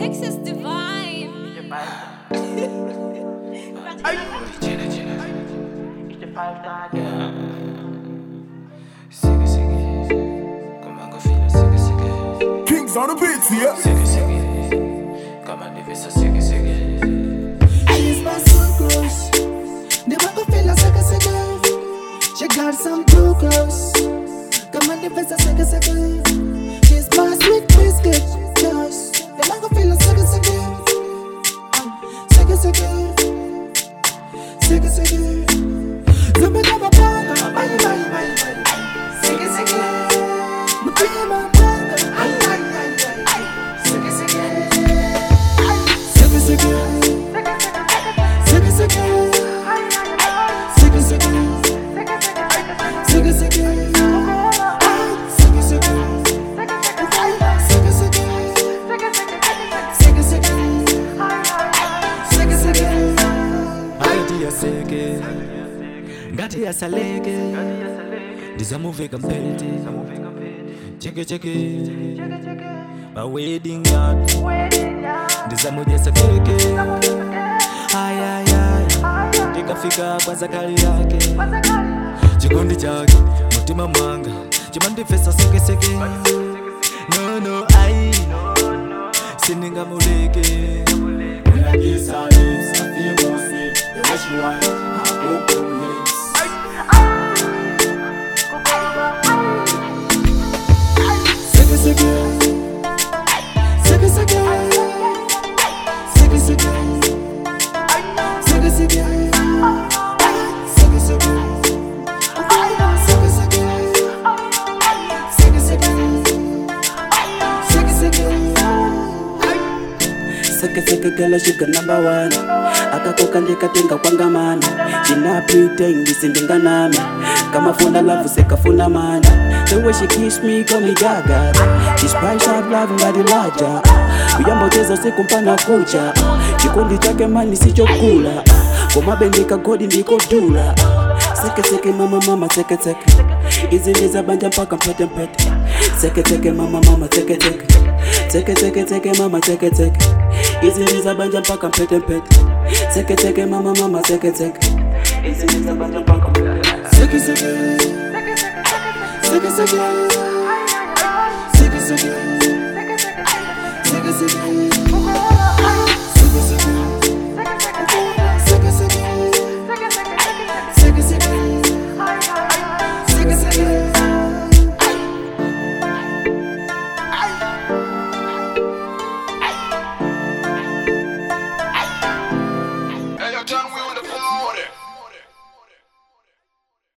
Texas Divine. Kings on the beats, yeah. She's my sucrose. The one go feel a second. She got some glucose. Come on, the face a second. She's my sweet biscuit. Just the one go feel a second. Second. Zoom it up a banga. Second. Mutima banga. Second. Ngati yasaleke ndizamuveka mpete cheke ma wedding yard ndizamujesa keke ayayay ndikafika kwanza kali yake chikondi chake mutima mwanga chimandifesa sekeseke no ai siningamuleke unagisa lips afimose the way she want Seke girl, sugar number one. Akakoka ndikatenga kwanga mana. China pretend isindinga nami. Kama funa love sekafuna mana. The way she kiss me call me gaga. She spice up love ngadi laja. Uyamboteza siku mpana kucha. Chikundi chake mani sichokula. Komabendika godi ndiko dula. Seke mama seke. Izi ndiza banja mpaka mpete. Seke mama seke. Teke mama teke. Izi ndiza banja mpaka mpete. Seke mama teke. Izi ndiza banja mpaka mpete. Seke.